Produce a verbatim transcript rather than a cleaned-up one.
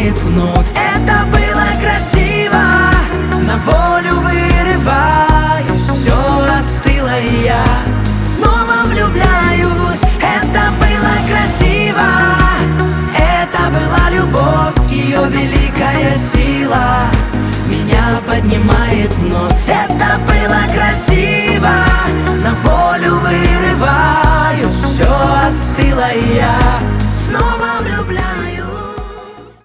поднимает вновь. Это было красиво, на волю вырываюсь, все остыло, и я снова влюбляюсь. Это было красиво, это была любовь, ее великая сила меня поднимает вновь. Это было красиво,